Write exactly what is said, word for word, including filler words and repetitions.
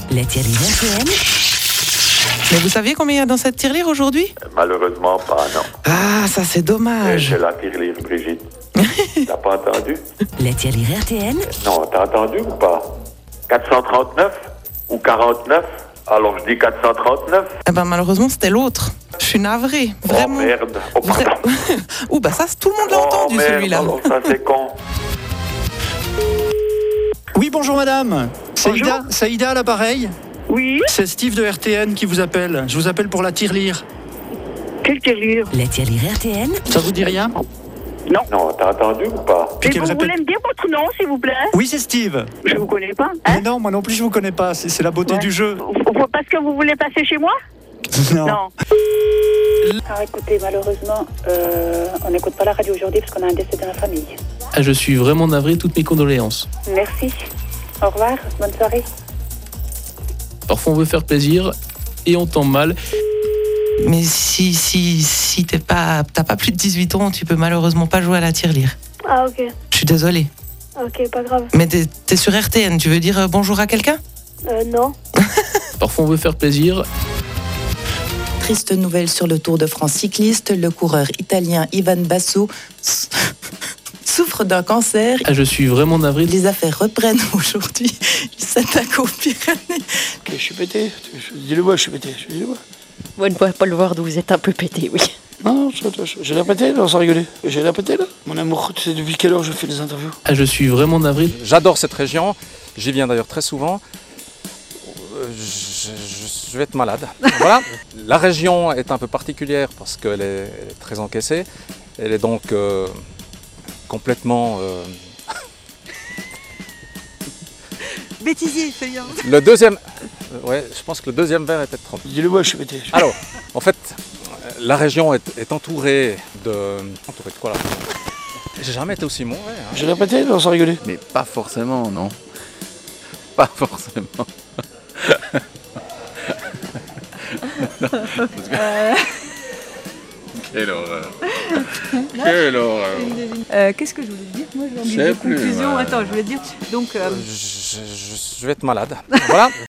La tirelire R T N. Mais vous saviez combien il y a dans cette tirelire aujourd'hui? Malheureusement pas, non. Ah, ça c'est Et dommage. c'est la tirelire, Brigitte. T'as pas entendu? La tirelire R T N. Non, t'as entendu ou pas? quatre cent trente-neuf ou quarante-neuf? Alors je dis quatre cent trente-neuf. Eh ben malheureusement c'était l'autre. Je suis navrée, vraiment. Oh merde. Oh, Vra- pardon. Ouh bah ça tout le monde l'a Oh, entendu merde, celui-là. alors ça c'est con. Oui, bonjour madame. Saïda, Saïda à l'appareil. Oui, C'est Steve de R T N qui vous appelle. Je vous appelle pour la tirelire. quelle tirelire? La tirelire R T N. Ça vous dit rien? Non, t'as entendu ou pas? Puis Et qu'elle vous répète- voulez me dire votre nom, s'il vous plaît? Oui, c'est Steve. Je vous connais pas, Mais hein? non, moi non plus je vous connais pas. C'est c'est la beauté Ouais. du jeu. Vous- Parce que vous voulez passer chez moi? Non. Non. Alors écoutez, malheureusement, euh, on n'écoute pas la radio aujourd'hui parce qu'on a un décès dans la famille. Ah, je suis vraiment navré, toutes mes condoléances. Merci. Au revoir, bonne soirée. Parfois on veut faire plaisir et on tombe mal. Mais si si si t'es pas t'as pas plus de dix-huit ans, tu peux malheureusement pas jouer à la tirelire. Ah ok, Je suis désolée. ok, pas grave. Mais t'es, t'es sur R T N, tu veux dire euh, bonjour à quelqu'un? Euh, non. Parfois on veut faire plaisir. Triste nouvelle sur le Tour de France cycliste, le coureur italien Ivan Basso s- souffre d'un cancer. Ah, je suis vraiment navré. Les affaires reprennent aujourd'hui. Il s'attaque aux Pyrénées. Je suis pété. Dis-le moi, je suis pété. Dis-le moi. On ne pourrait pas le voir d'où vous êtes un peu pété, oui. Non, je- je- j'ai l'air pété, là, sans rigoler. J'ai l'air pété, là. Mon amour, tu sais depuis quelle heure je fais des interviews? Ah, je suis vraiment navré. J'adore cette région, j'y viens d'ailleurs très souvent. Euh, Je, je- je vais être malade. Voilà. La région est un peu particulière parce qu'elle est, elle est très encaissée. Elle est donc euh, complètement... euh, Bêtisier, feuillant. Le deuxième... euh, ouais, je pense que le deuxième verre est peut-être trop. Dis-le moi, je suis pété. Alors, en fait, la région est, est entourée de... Entourée de quoi là? J'ai jamais été aussi mauvais. Hein. J'ai l'air pété, là, sans rigoler. Mais pas forcément, non. Pas forcément. Euh, Quelle horreur. Quelle horreur. euh, Qu'est-ce que je voulais dire? Moi, j'ai Je sais envie de plus, conclusion. ouais. Attends, je voulais dire. Donc, euh, Je, je- je vais être malade. Voilà.